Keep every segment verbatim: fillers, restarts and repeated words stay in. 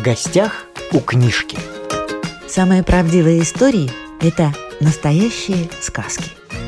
гостях у книжки. Самые правдивые истории – это настоящие сказки.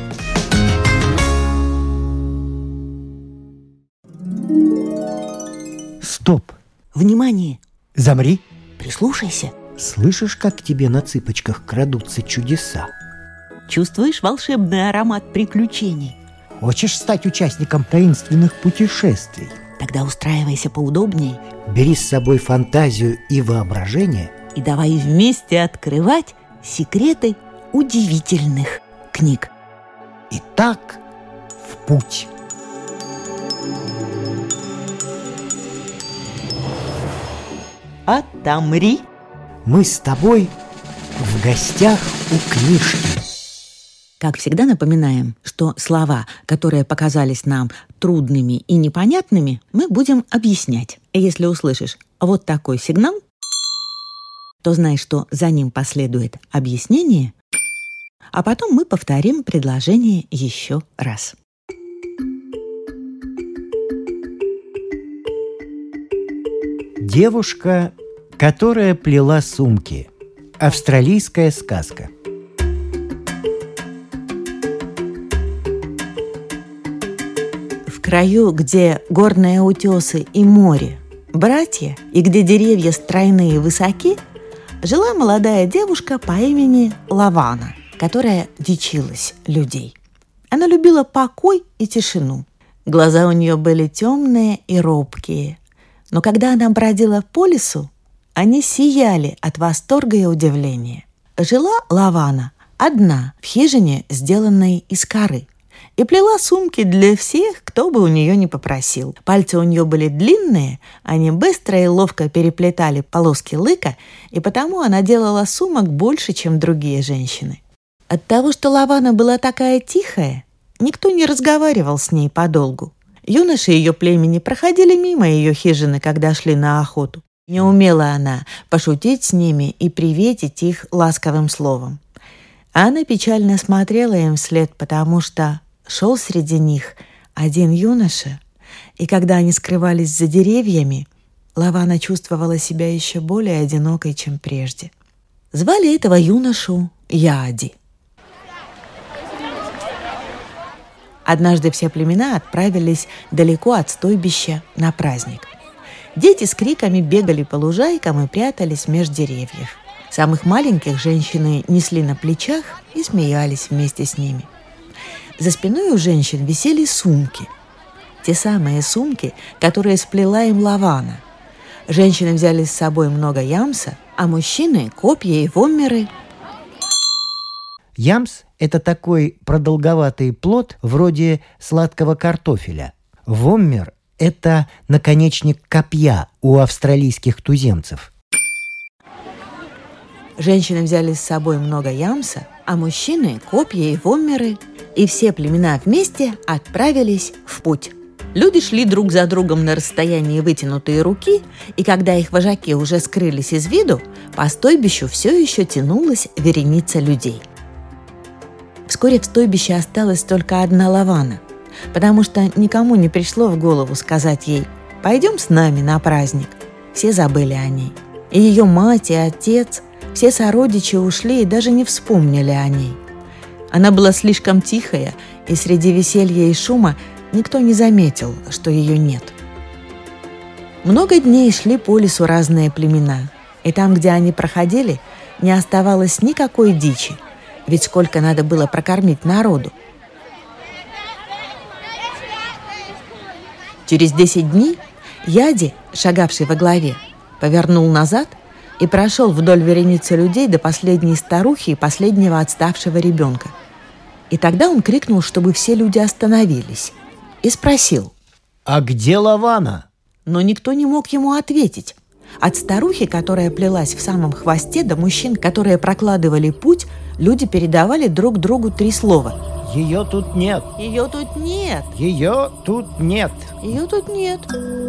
Стоп! Внимание! Замри! Прислушайся! Слышишь, как к тебе на цыпочках крадутся чудеса? Чувствуешь волшебный аромат приключений? Хочешь стать участником таинственных путешествий? Тогда устраивайся поудобнее. Бери с собой фантазию и воображение и давай вместе открывать секреты удивительных книг. Итак, в путь! Отомри! Мы с тобой в гостях у книжки. Как всегда напоминаем, что слова, которые показались нам трудными и непонятными, мы будем объяснять. И если услышишь вот такой сигнал, то знай, что за ним последует объяснение, а потом мы повторим предложение еще раз. Девушка, которая плела сумки. Австралийская сказка. В краю, где горные утесы и море, братья, и где деревья стройные и высоки, жила молодая девушка по имени Лавана, которая дичилась людей. Она любила покой и тишину. Глаза у нее были темные и робкие, но когда она бродила по лесу, они сияли от восторга и удивления. Жила Лавана одна в хижине, сделанной из коры, и плела сумки для всех, кто бы у нее не попросил. Пальцы у нее были длинные, они быстро и ловко переплетали полоски лыка, и потому она делала сумок больше, чем другие женщины. От того, что Лавана была такая тихая, никто не разговаривал с ней подолгу. Юноши ее племени проходили мимо ее хижины, когда шли на охоту. Не умела она пошутить с ними и приветить их ласковым словом. Она печально смотрела им вслед, потому что шел среди них один юноша, и когда они скрывались за деревьями, Лавана чувствовала себя еще более одинокой, чем прежде. Звали этого юношу Яади. Однажды все племена отправились далеко от стойбища на праздник. Дети с криками бегали по лужайкам и прятались меж деревьев. Самых маленьких женщины несли на плечах и смеялись вместе с ними. За спиной у женщин висели сумки. Те самые сумки, которые сплела им Лавана. Женщины взяли с собой много ямса, а мужчины – копья и воммеры. Ямс – это такой продолговатый плод вроде сладкого картофеля. Воммер – это наконечник копья у австралийских туземцев. Женщины взяли с собой много ямса, а мужчины – копья и воммеры, и все племена вместе отправились в путь. Люди шли друг за другом на расстоянии вытянутой руки, и когда их вожаки уже скрылись из виду, по стойбищу все еще тянулась вереница людей. Вскоре в стойбище осталась только одна Лавана, потому что никому не пришло в голову сказать ей «пойдем с нами на праздник». Все забыли о ней. И ее мать, и отец, все сородичи ушли и даже не вспомнили о ней. Она была слишком тихая, и среди веселья и шума никто не заметил, что ее нет. Много дней шли по лесу разные племена, и там, где они проходили, не оставалось никакой дичи, ведь сколько надо было прокормить народу. Через десять дней Яади, шагавший во главе, повернул назад и прошел вдоль вереницы людей до последней старухи и последнего отставшего ребенка. И тогда он крикнул, чтобы все люди остановились, и спросил: «А где Лавана?» Но никто не мог ему ответить. От старухи, которая плелась в самом хвосте, до мужчин, которые прокладывали путь, люди передавали друг другу три слова: «Ее тут нет! Ее тут нет! Ее тут нет! Ее тут нет!»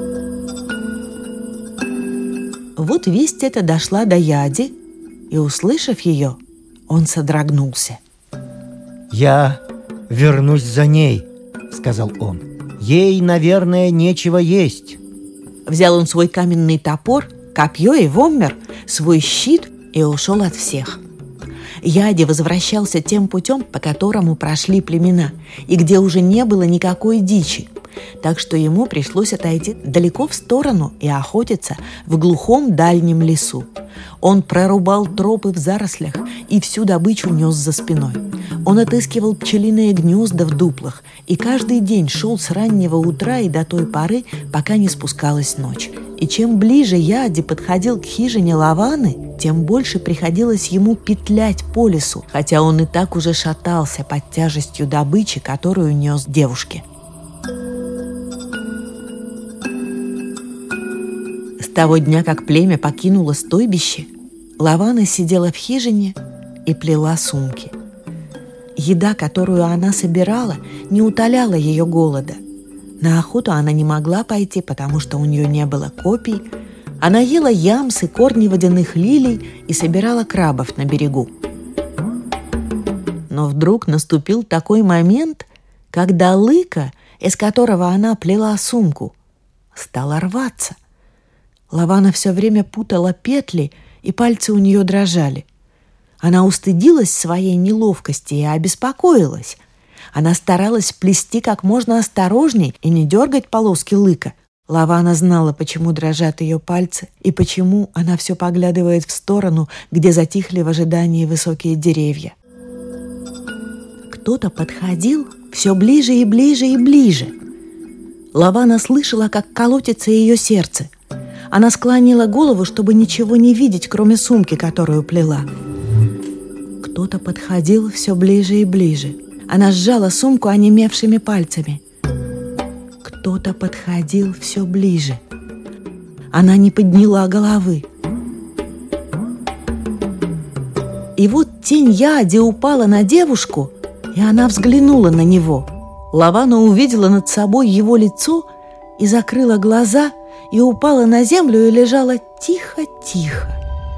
Вот весть эта дошла до Яади, и, услышав ее, он содрогнулся. «Я вернусь за ней», — сказал он. «Ей, наверное, нечего есть». Взял он свой каменный топор, копье и воммер, свой щит и ушел от всех. Яди возвращался тем путем, по которому прошли племена, и где уже не было никакой дичи, так что ему пришлось отойти далеко в сторону и охотиться в глухом дальнем лесу. Он прорубал тропы в зарослях и всю добычу нес за спиной. Он отыскивал пчелиные гнезда в дуплах и каждый день шел с раннего утра и до той поры, пока не спускалась ночь. И чем ближе Яди подходил к хижине Лаваны, тем больше приходилось ему петлять по лесу, хотя он и так уже шатался под тяжестью добычи, которую нес девушке. С того дня, как племя покинуло стойбище, Лавана сидела в хижине и плела сумки. Еда, которую она собирала, не утоляла ее голода. На охоту она не могла пойти, потому что у нее не было копий. Она ела ямсы, корни водяных лилий и собирала крабов на берегу. Но вдруг наступил такой момент, когда лыка, из которого она плела сумку, стала рваться. Лавана все время путала петли, и пальцы у нее дрожали. Она устыдилась своей неловкости и обеспокоилась. Она старалась плести как можно осторожней и не дергать полоски лыка. Лавана знала, почему дрожат ее пальцы и почему она все поглядывает в сторону, где затихли в ожидании высокие деревья. Кто-то подходил все ближе и ближе и ближе. Лавана слышала, как колотится ее сердце. Она склонила голову, чтобы ничего не видеть, кроме сумки, которую плела. Кто-то подходил все ближе и ближе. Она сжала сумку онемевшими пальцами. Кто-то подходил все ближе. Она не подняла головы. И вот тень Яди упала на девушку, и она взглянула на него. Лавана увидела над собой его лицо и закрыла глаза, и упала на землю и лежала тихо-тихо.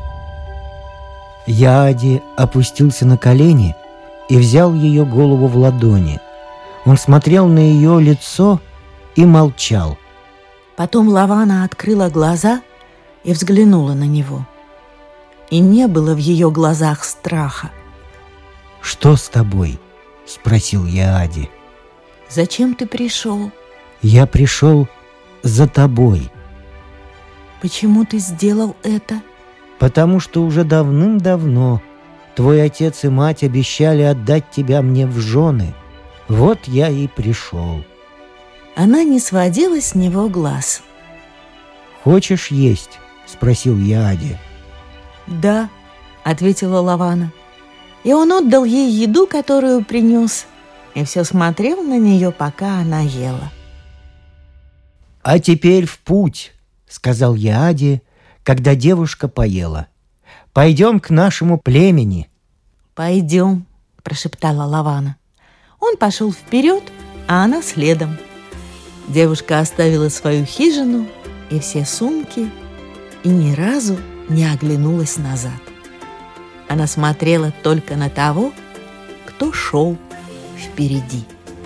Яди опустился на колени и взял ее голову в ладони. Он смотрел на ее лицо и молчал. Потом Лавана открыла глаза и взглянула на него. И не было в ее глазах страха. «Что с тобой?» — спросил Яди. «Зачем ты пришел?» «Я пришел за тобой». «Почему ты сделал это?» «Потому что уже давным-давно твой отец и мать обещали отдать тебя мне в жены. Вот я и пришел». Она не сводила с него глаз. «Хочешь есть?» — спросил Яди. «Да», — ответила Лавана. И он отдал ей еду, которую принес, и все смотрел на нее, пока она ела. «А теперь в путь», — сказал Яди, когда девушка поела. «Пойдем к нашему племени». «Пойдем», — прошептала Лавана. Он пошел вперед, а она следом. Девушка оставила свою хижину и все сумки и ни разу не оглянулась назад. Она смотрела только на того, кто шел впереди.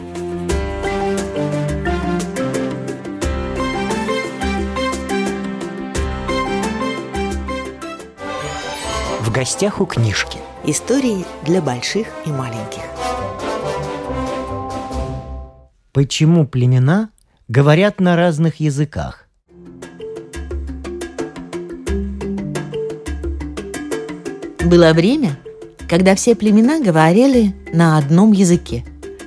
В гостях у книжки. Истории для больших и маленьких. Почему племена говорят на разных языках? Было время, когда все племена говорили на одном языке.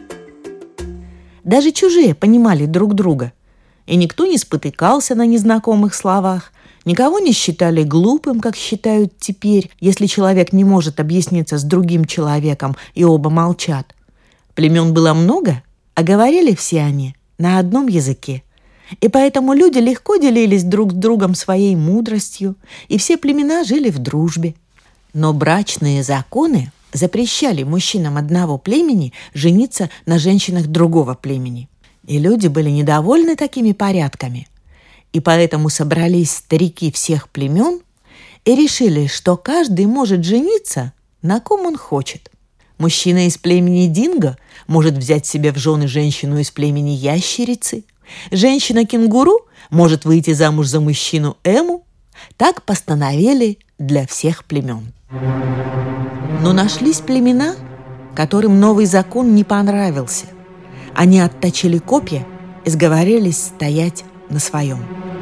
Даже чужие понимали друг друга, и никто не спотыкался на незнакомых словах, никого не считали глупым, как считают теперь, если человек не может объясниться с другим человеком, и оба молчат. Племен было много, а говорили все они на одном языке. И поэтому люди легко делились друг с другом своей мудростью, и все племена жили в дружбе. Но брачные законы запрещали мужчинам одного племени жениться на женщинах другого племени. И люди были недовольны такими порядками. И поэтому собрались старики всех племен и решили, что каждый может жениться, на ком он хочет. Мужчина из племени Динго может взять себе в жены женщину из племени Ящерицы. Женщина-кенгуру может выйти замуж за мужчину Эму. Так постановили для всех племен. Но нашлись племена, которым новый закон не понравился. Они отточили копья и сговорились стоять на своем.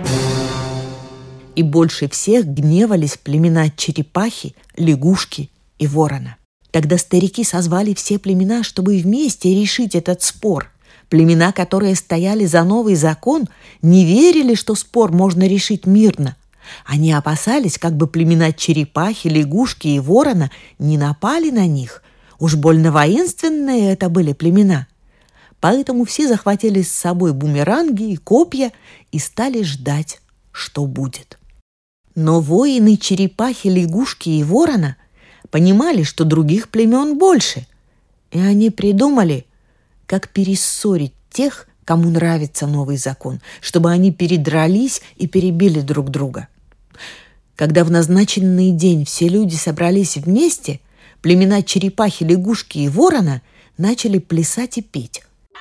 И больше всех гневались племена черепахи, лягушки и ворона. Тогда старики созвали все племена, чтобы вместе решить этот спор. Племена, которые стояли за новый закон, не верили, что спор можно решить мирно. Они опасались, как бы племена черепахи, лягушки и ворона не напали на них. Уж больно воинственные это были племена. Поэтому все захватили с собой бумеранги и копья и стали ждать, что будет. Но воины черепахи, лягушки и ворона понимали, что других племен больше, и они придумали, как перессорить тех, кому нравится новый закон, чтобы они передрались и перебили друг друга. Когда в назначенный день все люди собрались вместе, племена черепахи, лягушки и ворона начали плясать и петь.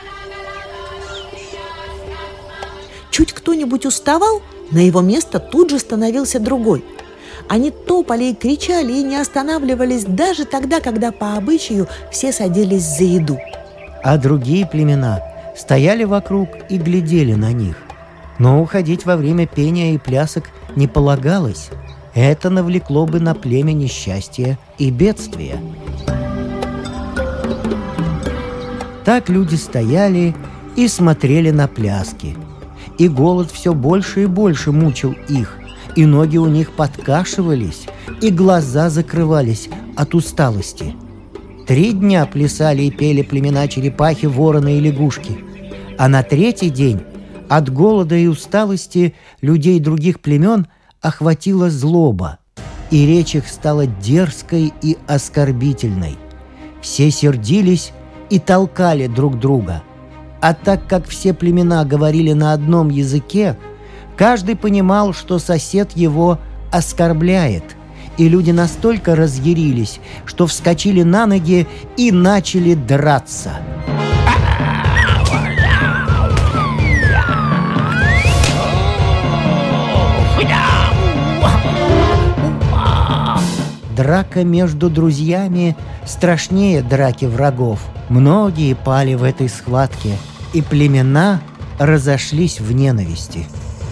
Чуть кто-нибудь уставал, на его место тут же становился другой. Они топали и кричали и не останавливались даже тогда, когда по обычаю все садились за еду. А другие племена стояли вокруг и глядели на них. Но уходить во время пения и плясок не полагалось. Это навлекло бы на племя несчастье и бедствие. Так люди стояли и смотрели на пляски. И голод все больше и больше мучил их, и ноги у них подкашивались, и глаза закрывались от усталости. Три дня плясали и пели племена черепахи, ворона и лягушки. А на третий день от голода и усталости людей других племен охватила злоба, и речь их стала дерзкой и оскорбительной. Все сердились и толкали друг друга. А так как все племена говорили на одном языке, каждый понимал, что сосед его оскорбляет, и люди настолько разъярились, что вскочили на ноги и начали драться. Драка между друзьями страшнее драки врагов. Многие пали в этой схватке, и племена разошлись в ненависти.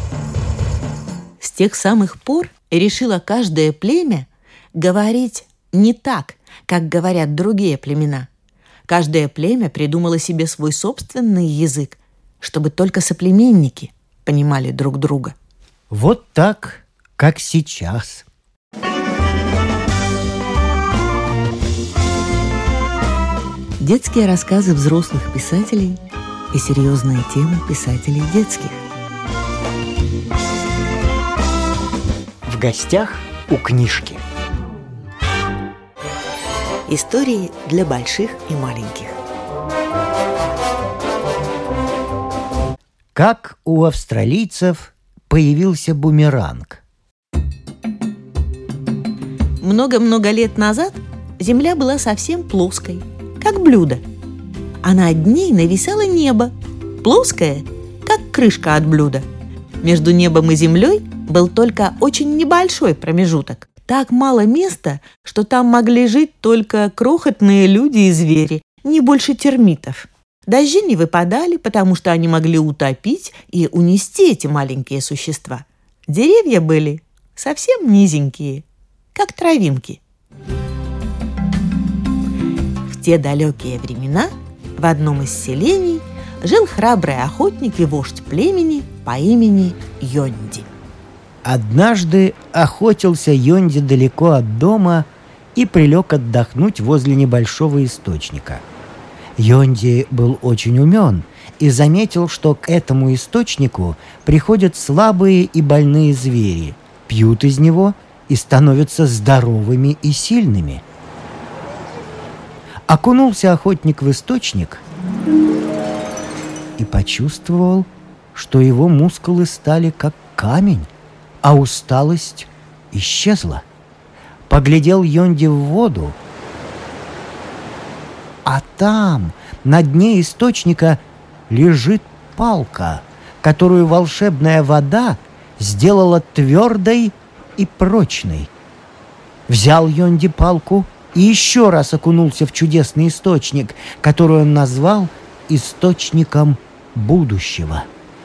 С тех самых пор решило каждое племя говорить не так, как говорят другие племена. Каждое племя придумало себе свой собственный язык, чтобы только соплеменники понимали друг друга. Вот так, как сейчас. Детские рассказы взрослых писателей и серьезные темы писателей детских. В гостях у книжки. Истории для больших и маленьких. Как у австралийцев появился бумеранг? Много-много лет назад Земля была совсем плоской, как блюдо, а над ней нависало небо, плоское, как крышка от блюда. Между небом и землей был только очень небольшой промежуток. Так мало места, что там могли жить только крохотные люди и звери, не больше термитов. Дожди не выпадали, потому что они могли утопить и унести эти маленькие существа. Деревья были совсем низенькие, как травинки. В те далекие времена в одном из селений жил храбрый охотник и вождь племени по имени Йонди. Однажды охотился Йонди далеко от дома и прилег отдохнуть возле небольшого источника. Йонди был очень умен и заметил, что к этому источнику приходят слабые и больные звери, пьют из него и становятся здоровыми и сильными. Окунулся охотник в источник и почувствовал, что его мускулы стали как камень, а усталость исчезла. Поглядел Йонди в воду, а там, на дне источника, лежит палка, которую волшебная вода сделала твердой и прочной. Взял Йонди палку и еще раз окунулся в чудесный источник, который он назвал источником будущего.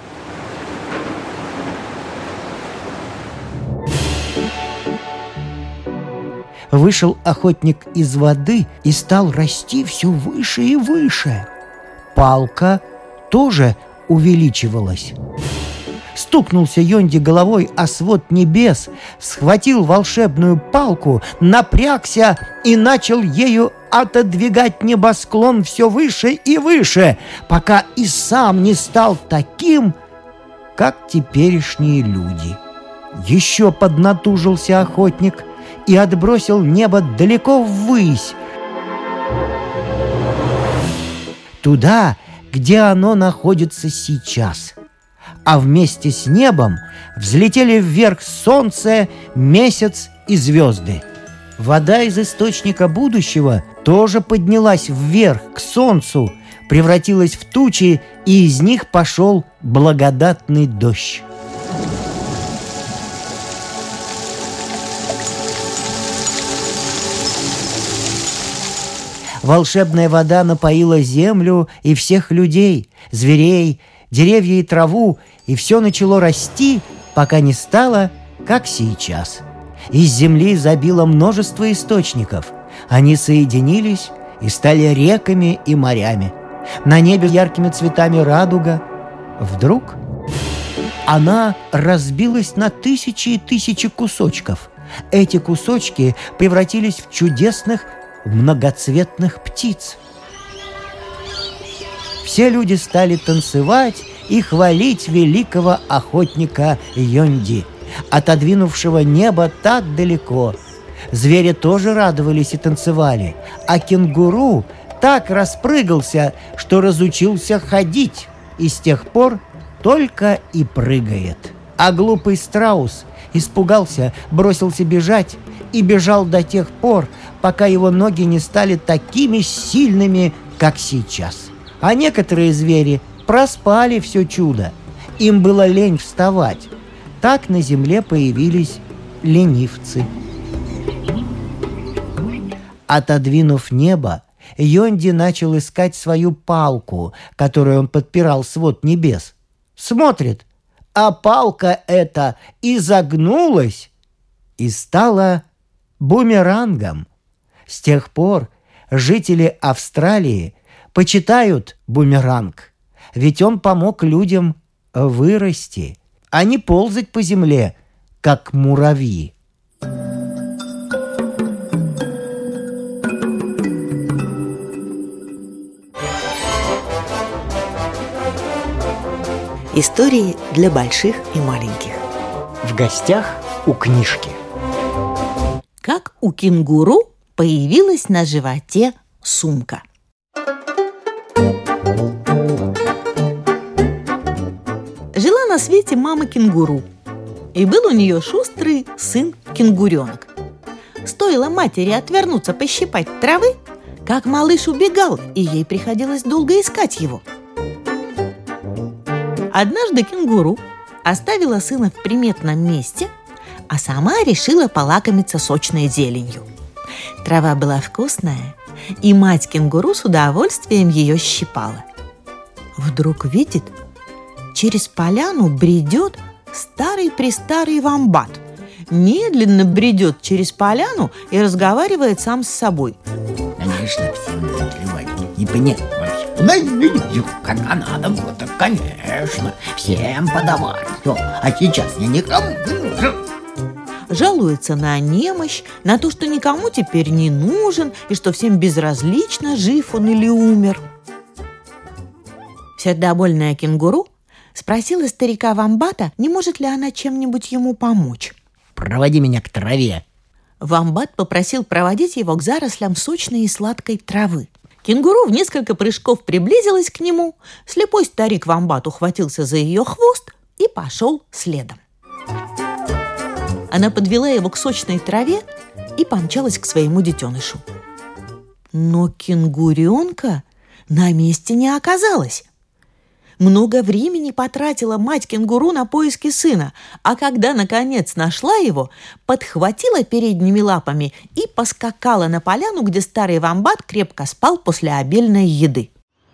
Вышел охотник из воды и стал расти все выше и выше. Палка тоже увеличивалась. Стукнулся Йонди головой о свод небес, схватил волшебную палку, напрягся и начал ею отодвигать небосклон все выше и выше, пока и сам не стал таким, как теперешние люди. Еще поднатужился охотник и отбросил небо далеко ввысь, туда, где оно находится сейчас. А вместе с небом взлетели вверх солнце, месяц и звезды. Вода из источника будущего тоже поднялась вверх к солнцу, превратилась в тучи, и из них пошел благодатный дождь. Волшебная вода напоила землю и всех людей, зверей, деревья и траву, и все начало расти, пока не стало, как сейчас. Из земли забило множество источников. Они соединились и стали реками и морями. На небе яркими цветами радуга. Вдруг она разбилась на тысячи и тысячи кусочков. Эти кусочки превратились в чудесных многоцветных птиц. Все люди стали танцевать и хвалить великого охотника Йонди, отодвинувшего небо так далеко. Звери тоже радовались и танцевали, а кенгуру так распрыгался, что разучился ходить, и с тех пор только и прыгает. А глупый страус испугался, бросился бежать и бежал до тех пор, пока его ноги не стали такими сильными, как сейчас. А некоторые звери проспали все чудо. Им было лень вставать. Так на земле появились ленивцы. Отодвинув небо, Йонди начал искать свою палку, которую он подпирал свод небес. Смотрит, а палка эта изогнулась и стала бумерангом. С тех пор жители Австралии почитают бумеранг, ведь он помог людям вырасти, а не ползать по земле, как муравьи. Истории для больших и маленьких. В гостях у книжки. Как у кенгуру появилась на животе сумка. Жила на свете мама кенгуру, и был у нее шустрый сын-кенгуренок. Стоило матери отвернуться пощипать травы, как малыш убегал, и ей приходилось долго искать его. Однажды кенгуру оставила сына в приметном месте, а сама решила полакомиться сочной зеленью. Трава была вкусная, и мать кенгуру с удовольствием ее щипала. Вдруг видит, через поляну бредет старый-престарый вомбат. Медленно бредет через поляну и разговаривает сам с собой. Конечно, всем наплевать, непонятно вообще. Ну, как надо было, так, конечно, всем подавать. А сейчас я никому не нужен. Жалуется на немощь, на то, что никому теперь не нужен, и что всем безразлично, жив он или умер. Сердобольная кенгуру спросила старика вомбата, не может ли она чем-нибудь ему помочь. Проводи меня к траве. Вомбат попросил проводить его к зарослям сочной и сладкой травы. Кенгуру в несколько прыжков приблизилась к нему. Слепой старик вомбат ухватился за ее хвост и пошел следом. Она подвела его к сочной траве и помчалась к своему детенышу. Но кенгуренка на месте не оказалась. Много времени потратила мать кенгуру на поиски сына, а когда, наконец, нашла его, подхватила передними лапами и поскакала на поляну, где старый вомбат крепко спал после обильной еды.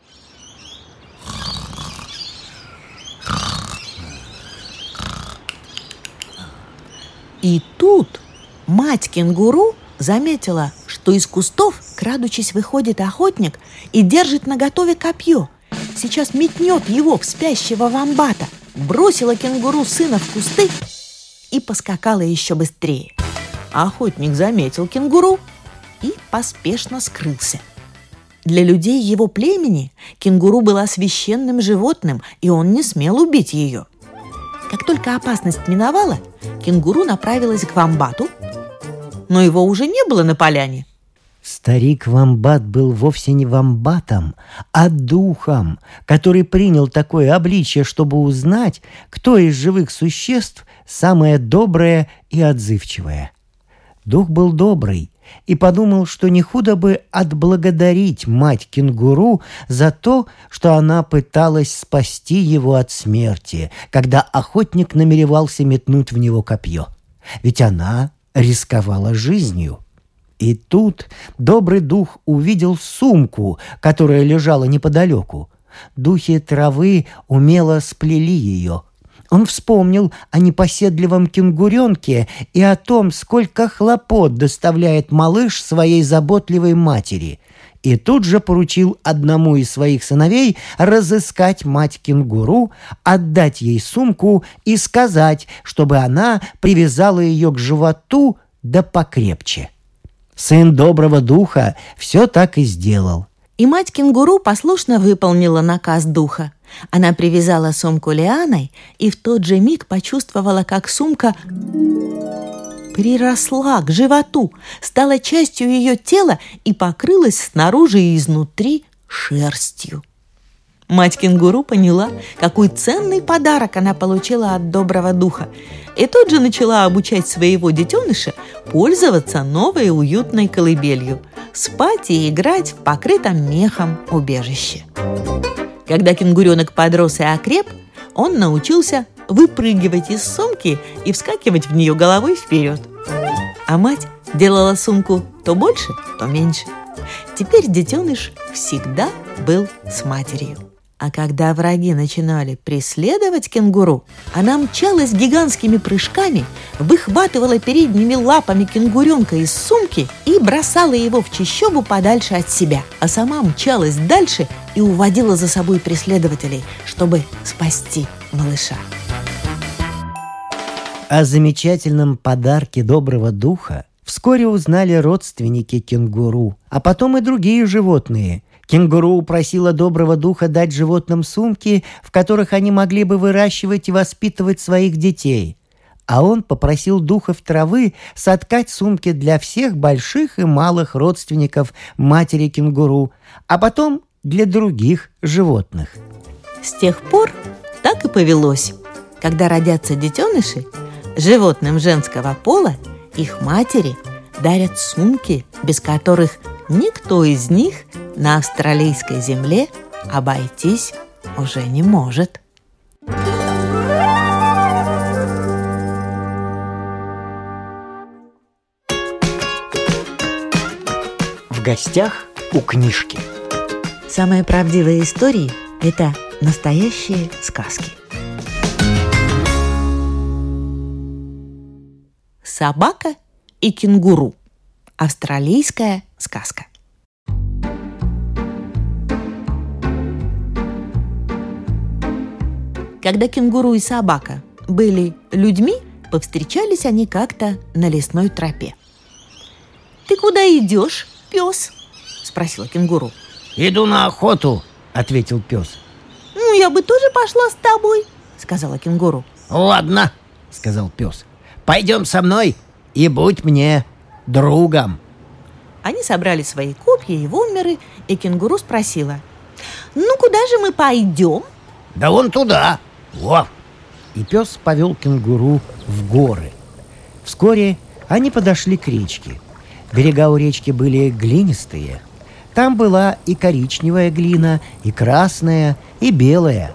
И тут мать кенгуру заметила, что из кустов, крадучись, выходит охотник и держит наготове копье. Сейчас метнет его в спящего вомбата. Бросила кенгуру сына в кусты и поскакала еще быстрее. Охотник заметил кенгуру и поспешно скрылся. Для людей его племени кенгуру была священным животным, и он не смел убить ее. Как только опасность миновала, кенгуру направилась к вомбату, но его уже не было на поляне. Старик-вомбат был вовсе не вомбатом, а духом, который принял такое обличие, чтобы узнать, кто из живых существ самое доброе и отзывчивое. Дух был добрый и подумал, что не худо бы отблагодарить мать кенгуру за то, что она пыталась спасти его от смерти, когда охотник намеревался метнуть в него копье. Ведь она рисковала жизнью. И тут добрый дух увидел сумку, которая лежала неподалеку. Духи травы умело сплели ее. Он вспомнил о непоседливом кенгуренке и о том, сколько хлопот доставляет малыш своей заботливой матери. И тут же поручил одному из своих сыновей разыскать мать кенгуру, отдать ей сумку и сказать, чтобы она привязала ее к животу да покрепче. Сын доброго духа все так и сделал. И мать кенгуру послушно выполнила наказ духа. Она привязала сумку лианой и в тот же миг почувствовала, как сумка приросла к животу, стала частью ее тела и покрылась снаружи и изнутри шерстью. Мать кенгуру поняла, какой ценный подарок она получила от доброго духа, и тут же начала обучать своего детеныша пользоваться новой уютной колыбелью, спать и играть в покрытом мехом убежище. Когда кенгуренок подрос и окреп, он научился выпрыгивать из сумки и вскакивать в нее головой вперед. А мать делала сумку то больше, то меньше. Теперь детеныш всегда был с матерью. А когда враги начинали преследовать кенгуру, она мчалась гигантскими прыжками, выхватывала передними лапами кенгуренка из сумки и бросала его в чащобу подальше от себя, а сама мчалась дальше и уводила за собой преследователей, чтобы спасти малыша. О замечательном подарке доброго духа вскоре узнали родственники кенгуру, а потом и другие животные. Кенгуру просила доброго духа дать животным сумки, в которых они могли бы выращивать и воспитывать своих детей. А он попросил духов травы соткать сумки для всех больших и малых родственников матери кенгуру, а потом для других животных. С тех пор так и повелось. Когда родятся детеныши, животным женского пола их матери дарят сумки, без которых никто из них на австралийской земле обойтись уже не может. В гостях у книжки. Самые правдивые истории – это настоящие сказки. Собака и кенгуру. Австралийская сказка. Когда кенгуру и собака были людьми, повстречались они как-то на лесной тропе. «Ты куда идешь, пес?» – спросила кенгуру. «Иду на охоту», — ответил пес. «Ну, я бы тоже пошла с тобой», — сказала кенгуру. «Ладно», — сказал пес. «Пойдем со мной и будь мне другом». Они собрали свои копья и вомеры, и кенгуру спросила: «Ну, куда же мы пойдем?» «Да вон туда, во!» И пес повел кенгуру в горы. Вскоре они подошли к речке. Берега у речки были глинистые. Там была и коричневая глина, и красная, и белая.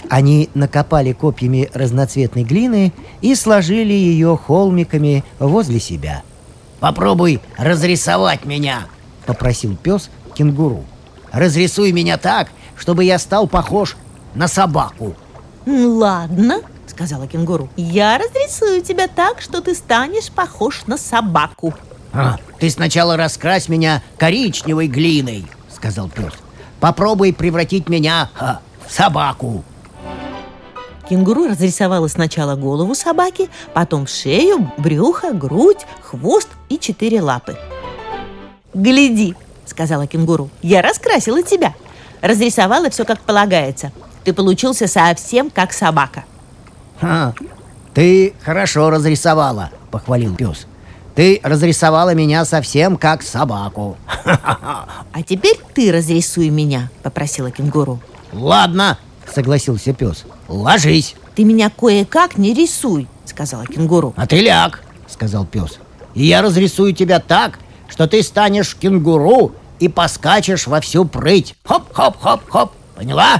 Они накопали копьями разноцветной глины и сложили ее холмиками возле себя. «Попробуй разрисовать меня», — попросил пес кенгуру. «Разрисуй меня так, чтобы я стал похож на собаку». «Ладно», — сказала кенгуру. «Я разрисую тебя так, что ты станешь похож на собаку». А, «Ты сначала раскрась меня коричневой глиной», — сказал пес. «Попробуй превратить меня а, в собаку». Кенгуру разрисовала сначала голову собаки, потом шею, брюхо, грудь, хвост и четыре лапы. «Гляди», — сказала кенгуру, — «я раскрасила тебя. Разрисовала все как полагается. Ты получился совсем как собака». «Ха, ты хорошо разрисовала», — похвалил пес. «Ты разрисовала меня совсем как собаку». «А теперь ты разрисуй меня», — попросила кенгуру. «Ладно», — согласился пес. «Ложись». «Ты меня кое-как не рисуй», — сказала кенгуру. «А ты ляг», — сказал пес. «И я разрисую тебя так, что ты станешь кенгуру и поскачешь во всю прыть. Хоп-хоп-хоп-хоп. Поняла?»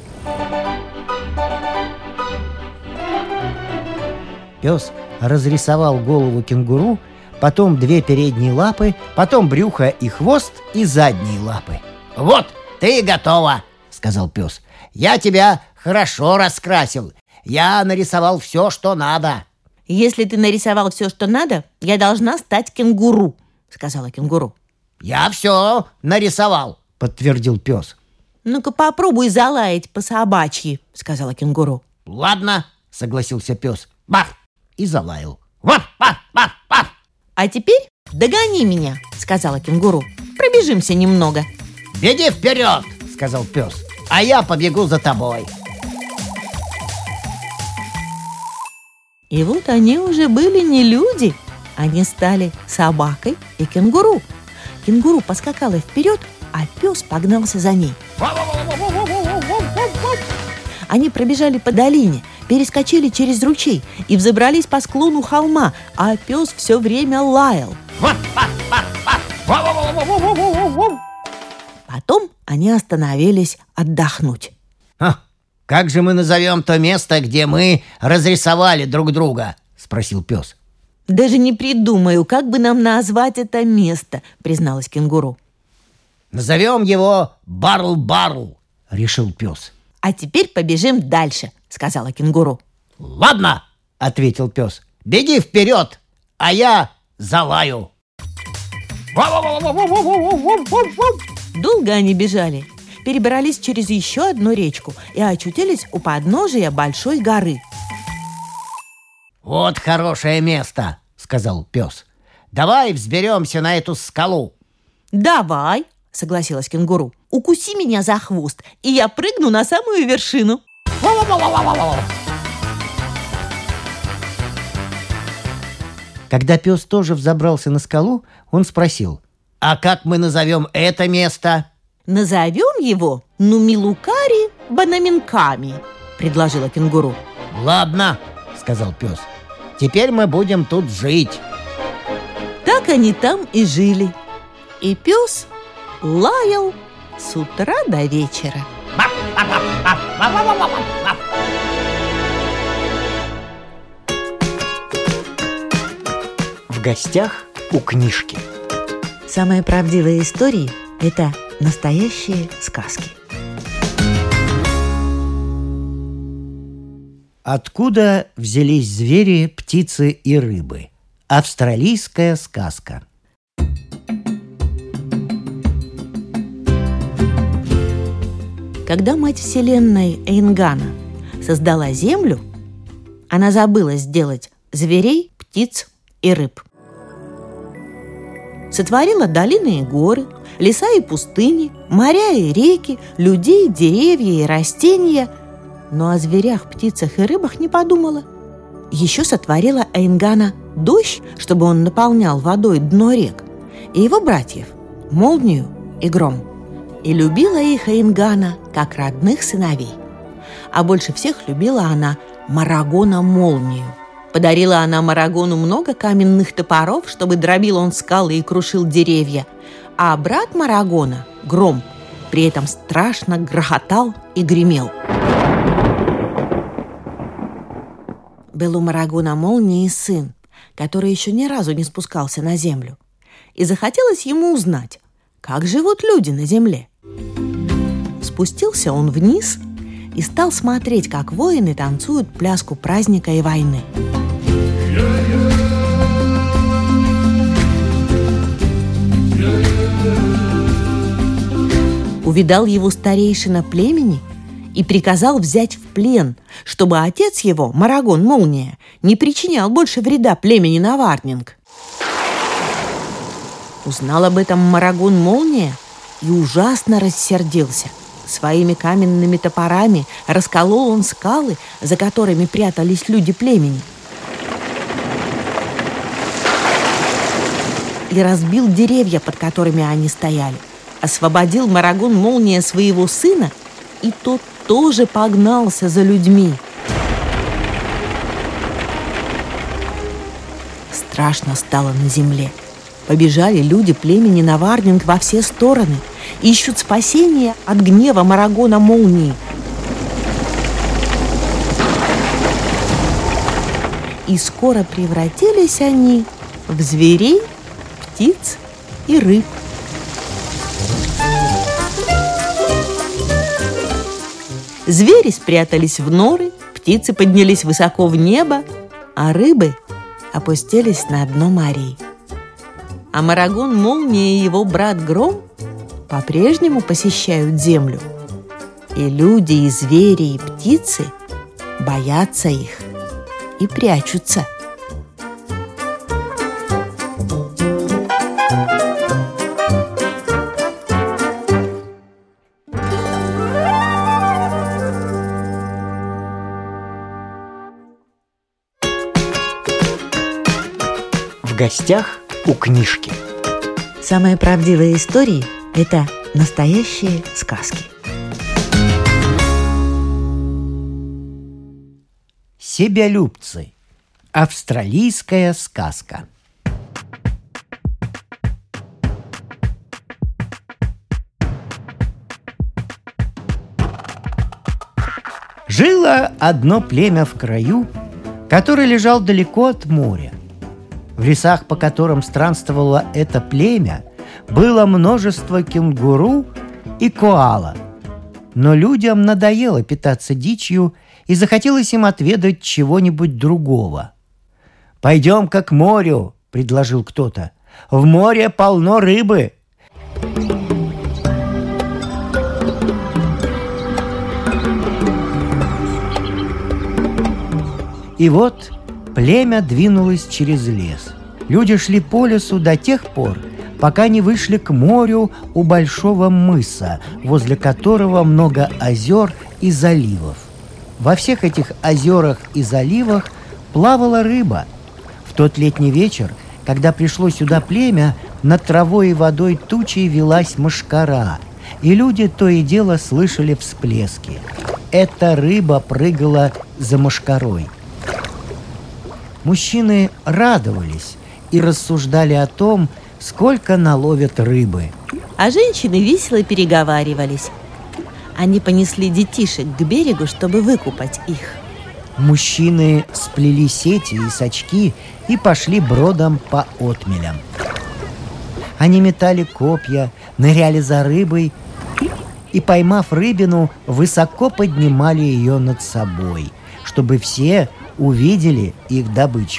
Пес разрисовал голову кенгуру, потом две передние лапы, потом брюхо и хвост и задние лапы. «Вот, ты готова», — сказал пес. «Я тебя хорошо раскрасил. Я нарисовал все, что надо». «Если ты нарисовал все, что надо, я должна стать кенгуру», — сказала кенгуру. «Я все нарисовал», — подтвердил пес. «Ну-ка попробуй залаять по-собачьи», — сказала кенгуру. «Ладно», — согласился пес. «Баф!» и залаял. «Ваф, ваф, ваф, ваф!» «А теперь догони меня», — сказала кенгуру. «Пробежимся немного». «Беги вперед», — сказал пес, — «а я побегу за тобой». И вот они уже были не люди, они стали собакой и кенгуру. Кенгуру поскакала вперед, а пес погнался за ней. Они пробежали по долине, перескочили через ручей и взобрались по склону холма, а пес все время лаял. Потом они остановились отдохнуть. «Ха, как же мы назовем то место, где мы разрисовали друг друга?» — спросил пес. «Даже не придумаю, как бы нам назвать это место», — призналась кенгуру. «Назовем его Барл-Барл», — решил пес. «А теперь побежим дальше», — сказала кенгуру. «Ладно», — ответил пес. «Беги вперед, а я залаю». Долго они бежали, перебрались через еще одну речку и очутились у подножия большой горы. «Вот хорошее место», — сказал пес. «Давай взберемся на эту скалу». «Давай», — согласилась кенгуру. «Укуси меня за хвост, и я прыгну на самую вершину». Когда пес тоже взобрался на скалу, он спросил: «А как мы назовем это место?» «Назовем его Нумилукари Банаминками», — предложила кенгуру. «Ладно», — сказал пес. «Теперь мы будем тут жить». Так они там и жили. И пес лаял с утра до вечера. В гостях у книжки. Самые правдивые истории – это настоящие сказки. Откуда взялись звери, птицы и рыбы? Австралийская сказка. Когда мать Вселенной Эйнгана создала Землю, она забыла сделать зверей, птиц и рыб. Сотворила долины и горы, леса и пустыни, моря и реки, людей, деревья и растения, но о зверях, птицах и рыбах не подумала. Еще сотворила Эйнгана дождь, чтобы он наполнял водой дно рек, и его братьев – молнию и гром. И любила их Эйнгана как родных сыновей. А больше всех любила она Марагона молнию. Подарила она Марагону много каменных топоров, чтобы дробил он скалы и крушил деревья. А брат Марагона, Гром, при этом страшно грохотал и гремел. Был у Марагуна Молнии сын, который еще ни разу не спускался на землю. И захотелось ему узнать, как живут люди на земле. Спустился он вниз и стал смотреть, как воины танцуют пляску праздника и войны. Увидал его старейшина племени и приказал взять в плен, чтобы отец его, Марагон Молния, не причинял больше вреда племени Наварнинг. Узнал об этом Марагон Молния и ужасно рассердился. Своими каменными топорами расколол он скалы, за которыми прятались люди племени, и разбил деревья, под которыми они стояли. Освободил Марагон Молния своего сына, и тот тоже погнался за людьми. Страшно стало на земле. Побежали люди племени Наварнинг во все стороны, ищут спасения от гнева Марагона Молнии. И скоро превратились они в зверей, птиц и рыб. Звери спрятались в норы, птицы поднялись высоко в небо, а рыбы опустились на дно морей. А Марагон Молния и его брат Гром по-прежнему посещают землю. И люди, и звери, и птицы боятся их и прячутся. В гостях у книжки. Самые правдивые истории – это настоящие сказки. Себялюбцы. Австралийская сказка. Жило одно племя в краю, который лежал далеко от моря. В лесах, по которым странствовало это племя, было множество кенгуру и коала. Но людям надоело питаться дичью, и захотелось им отведать чего-нибудь другого. «Пойдем-ка к морю», — предложил кто-то. «В море полно рыбы». И вот племя двинулось через лес. Люди шли по лесу до тех пор, пока не вышли к морю у большого мыса, возле которого много озер и заливов. Во всех этих озерах и заливах плавала рыба. В тот летний вечер, когда пришло сюда племя, над травой и водой тучей велась мошкара, и люди то и дело слышали всплески. Эта рыба прыгала за мошкарой. Мужчины радовались и рассуждали о том, сколько наловят рыбы. А женщины весело переговаривались. Они понесли детишек к берегу, чтобы выкупать их. Мужчины сплели сети и сачки и пошли бродом по отмелям. Они метали копья, ныряли за рыбой и, поймав рыбину, высоко поднимали ее над собой, чтобы все увидели их добычу.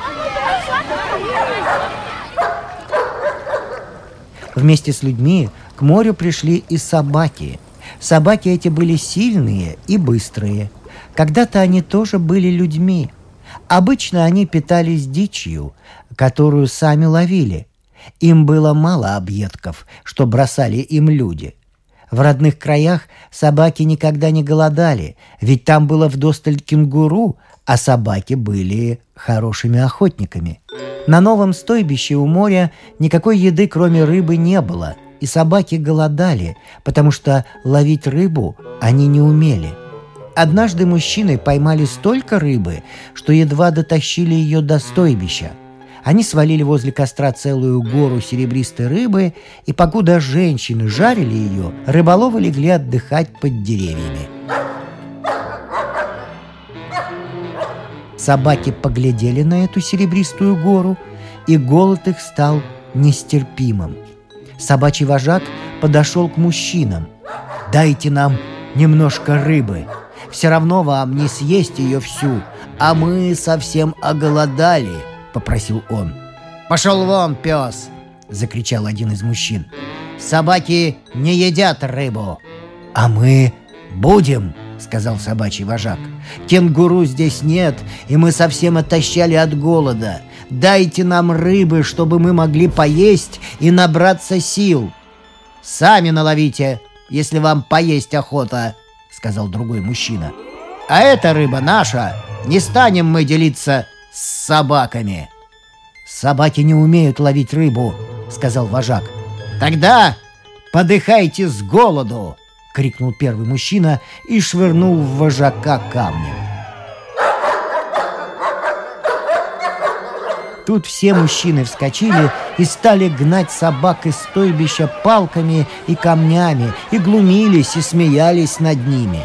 Вместе с людьми к морю пришли и собаки. Собаки эти были сильные и быстрые. Когда-то они тоже были людьми. Обычно они питались дичью, которую сами ловили. Им было мало объедков, что бросали им люди. В родных краях собаки никогда не голодали, ведь там было вдосталь кенгуру, а собаки были хорошими охотниками. На новом стойбище у моря никакой еды, кроме рыбы, не было, и собаки голодали, потому что ловить рыбу они не умели. Однажды мужчины поймали столько рыбы, что едва дотащили ее до стойбища. Они свалили возле костра целую гору серебристой рыбы, и покуда женщины жарили ее, рыболовы легли отдыхать под деревьями. Собаки поглядели на эту серебристую гору, и голод их стал нестерпимым. Собачий вожак подошел к мужчинам. «Дайте нам немножко рыбы. Все равно вам не съесть ее всю, а мы совсем оголодали», — попросил он. «Пошел вон, пес!» — закричал один из мужчин. «Собаки не едят рыбу». «А мы будем», — сказал собачий вожак. «Кенгуру здесь нет, и мы совсем отощали от голода. Дайте нам рыбы, чтобы мы могли поесть и набраться сил». «Сами наловите, если вам поесть охота», — сказал другой мужчина. «А эта рыба наша, не станем мы делиться с собаками». «Собаки не умеют ловить рыбу», — сказал вожак. «Тогда подыхайте с голоду», — крикнул первый мужчина и швырнул в вожака камнем. Тут все мужчины вскочили и стали гнать собак из стойбища палками и камнями, и глумились, и смеялись над ними.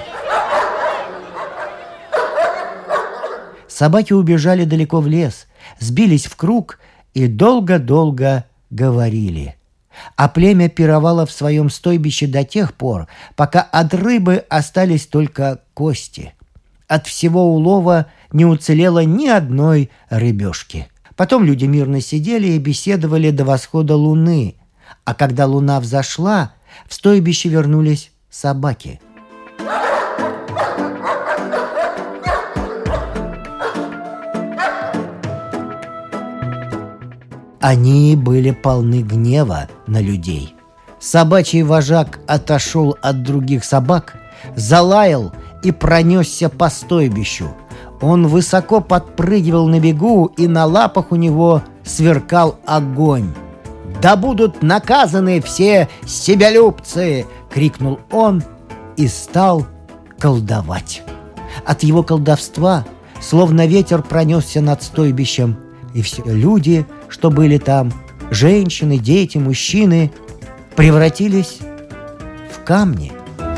Собаки убежали далеко в лес, сбились в круг и долго-долго говорили. А племя пировало в своем стойбище до тех пор, пока от рыбы остались только кости. От всего улова не уцелело ни одной рыбешки. Потом люди мирно сидели и беседовали до восхода луны, а когда луна взошла, в стойбище вернулись собаки. Они были полны гнева на людей. Собачий вожак отошел от других собак, залаял и пронесся по стойбищу. Он высоко подпрыгивал на бегу, и на лапах у него сверкал огонь. «Да будут наказаны все себялюбцы!» — крикнул он и стал колдовать. От его колдовства словно ветер пронесся над стойбищем, и все люди, что были там, женщины, дети, мужчины, превратились в камни.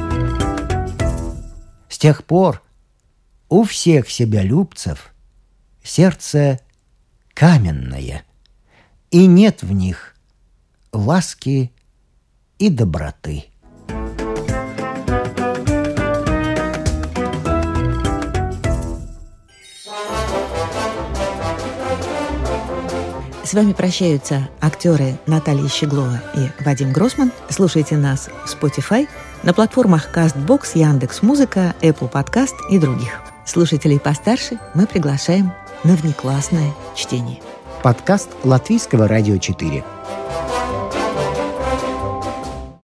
С тех пор у всех себялюбцев сердце каменное, и нет в них ласки и доброты. С вами прощаются актеры Наталья Щеглова и Вадим Гроссман. Слушайте нас в Spotify, на платформах CastBox, Яндекс.Музыка, Apple Podcast и других. Слушателей постарше мы приглашаем на внеклассное чтение. Подкаст Латвийского радио четыре.